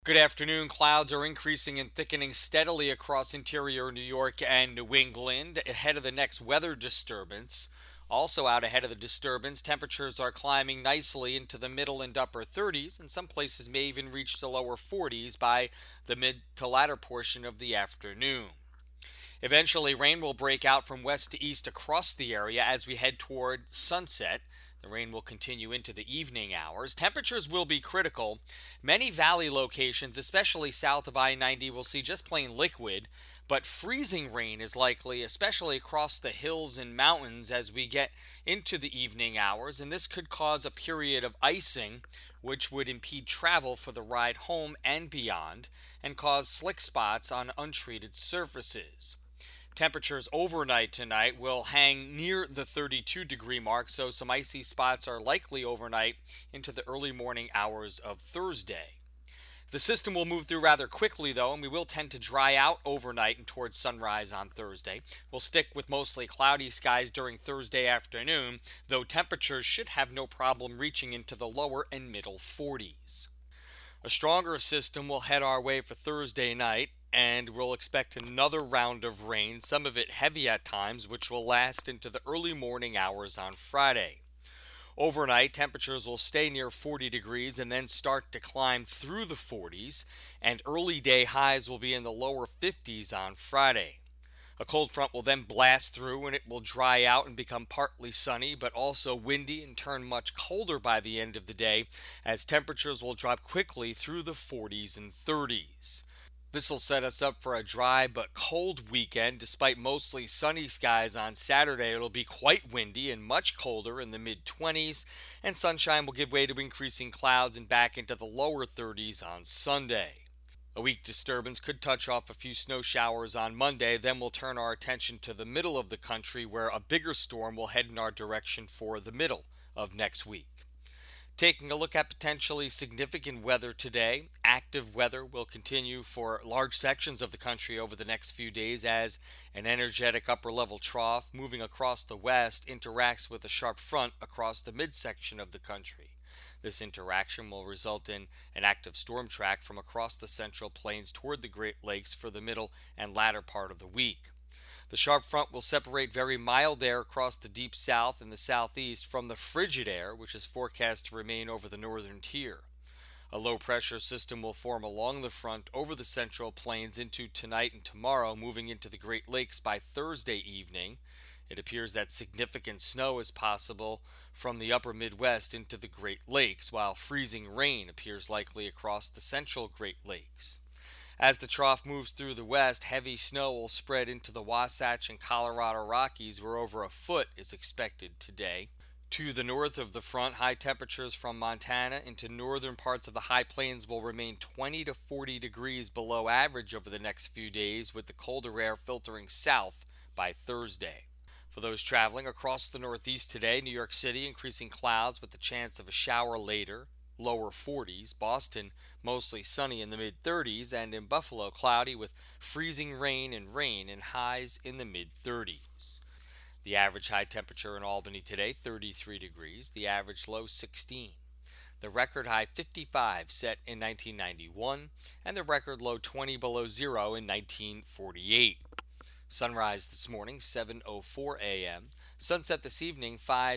Good afternoon. Clouds are increasing and thickening steadily across interior New York and New England ahead of the next weather disturbance. Also, out ahead of the disturbance, temperatures are climbing nicely into the middle and upper 30s, and some places may even reach the lower 40s by the mid to latter portion of the afternoon. Eventually, rain will break out from west to east across the area as we head toward sunset. The rain will continue into the evening hours. Temperatures will be critical. Many valley locations, especially south of I 90, will see just plain liquid, but freezing rain is likely, especially across the hills and mountains as we get into the evening hours, and this could cause a period of icing, which would impede travel for the ride home and beyond, and cause slick spots on untreated surfaces. Temperatures overnight tonight will hang near the 32-degree mark, so some icy spots are likely overnight into the early morning hours of Thursday. The system will move through rather quickly, though, and we will tend to dry out overnight and towards sunrise on Thursday. We'll stick with mostly cloudy skies during Thursday afternoon, though temperatures should have no problem reaching into the lower and middle 40s. A stronger system will head our way for Thursday night, and we'll expect another round of rain, some of it heavy at times, which will last into the early morning hours on Friday. Overnight, temperatures will stay near 40 degrees and then start to climb through the 40s, and early day highs will be in the lower 50s on Friday. A cold front will then blast through and it will dry out and become partly sunny, but also windy and turn much colder by the end of the day as temperatures will drop quickly through the 40s and 30s. This will set us up for a dry but cold weekend. Despite mostly sunny skies on Saturday, it'll be quite windy and much colder in the mid 20s, and sunshine will give way to increasing clouds and back into the lower 30s on Sunday. A weak disturbance could touch off a few snow showers on Monday, then we'll turn our attention to the middle of the country where a bigger storm will head in our direction for the middle of next week. Taking a look at potentially significant weather today, active weather will continue for large sections of the country over the next few days as an energetic upper level trough moving across the west interacts with a sharp front across the midsection of the country. This interaction will result in an active storm track from across the central plains toward the Great Lakes for the middle and latter part of the week. The sharp front will separate very mild air across the deep south and the southeast from the frigid air, which is forecast to remain over the northern tier. A low pressure system will form along the front over the central plains into tonight and tomorrow, moving into the Great Lakes by Thursday evening. It appears that significant snow is possible from the upper Midwest into the Great Lakes, while freezing rain appears likely across the central Great Lakes. As the trough moves through the west, heavy snow will spread into the Wasatch and Colorado Rockies, where over a foot is expected today. To the north of the front, high temperatures from Montana into northern parts of the high plains will remain 20 to 40 degrees below average over the next few days, with the colder air filtering south by Thursday. For those traveling across the Northeast today, New York City increasing clouds with the chance of a shower later, lower 40s. Boston mostly sunny in the mid 30s, and in Buffalo cloudy with freezing rain and highs in the mid 30s. The average high temperature in Albany today 33 degrees, the average low 16. The record high 55 set in 1991 and the record low 20 below zero in 1948. Sunrise this morning 7:04 a.m. Sunset this evening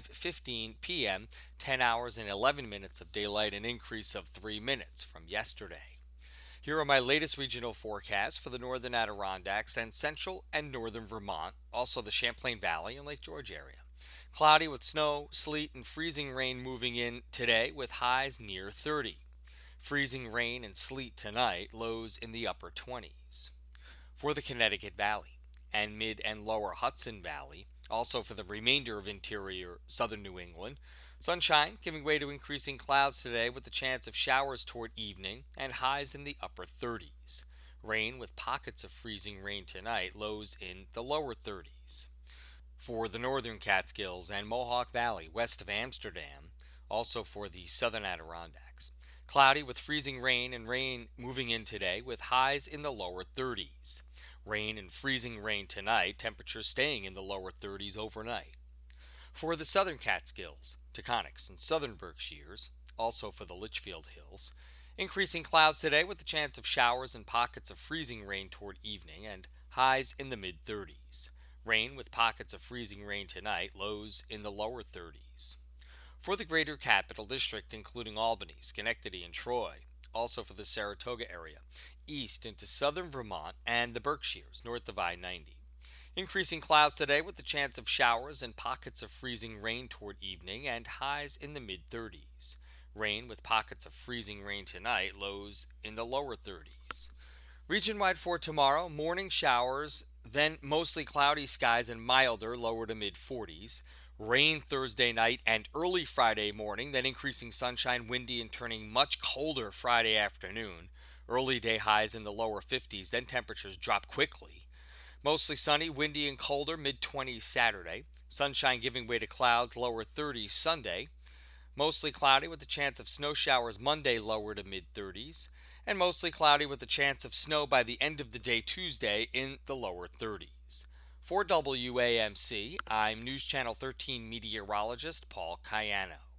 5:15 p.m. 10 hours and 11 minutes of daylight, an increase of 3 minutes from yesterday. Here are my latest regional forecasts for the northern Adirondacks and central and northern Vermont, also the Champlain Valley and Lake George area. Cloudy with snow, sleet, and freezing rain moving in today with highs near 30. Freezing rain and sleet tonight, lows in the upper 20s. For the Connecticut Valley and mid and lower Hudson Valley, also for the remainder of interior southern New England, sunshine giving way to increasing clouds today with the chance of showers toward evening and highs in the upper 30s. Rain with pockets of freezing rain tonight, lows in the lower 30s. For the northern Catskills and Mohawk Valley west of Amsterdam, also for the southern Adirondacks, cloudy with freezing rain and rain moving in today with highs in the lower 30s. Rain and freezing rain tonight, temperatures staying in the lower 30s overnight. For the southern Catskills, Taconics, and southern Berkshires, also for the Litchfield Hills, Increasing clouds today with the chance of showers and pockets of freezing rain toward evening and highs in the mid 30s. Rain with pockets of freezing rain tonight, lows in the lower 30s. For the greater capital district, including Albany, Schenectady, and Troy, also for the Saratoga area, east into southern Vermont and the Berkshires, north of I 90. Increasing clouds today with the chance of showers and pockets of freezing rain toward evening and highs in the mid 30s. Rain with pockets of freezing rain tonight, lows in the lower 30s. Region wide for tomorrow, morning showers, then mostly cloudy skies and milder, lower to mid 40s. Rain Thursday night and early Friday morning, then increasing sunshine, windy, and turning much colder Friday afternoon. Early day highs in the lower 50s, then temperatures drop quickly. Mostly sunny, windy, and colder, mid 20s Saturday. Sunshine giving way to clouds, lower 30s Sunday. Mostly cloudy with a chance of snow showers Monday, lower to mid 30s. And mostly cloudy with a chance of snow by the end of the day Tuesday in the lower 30s. For WAMC, I'm News Channel 13 meteorologist Paul Cayano.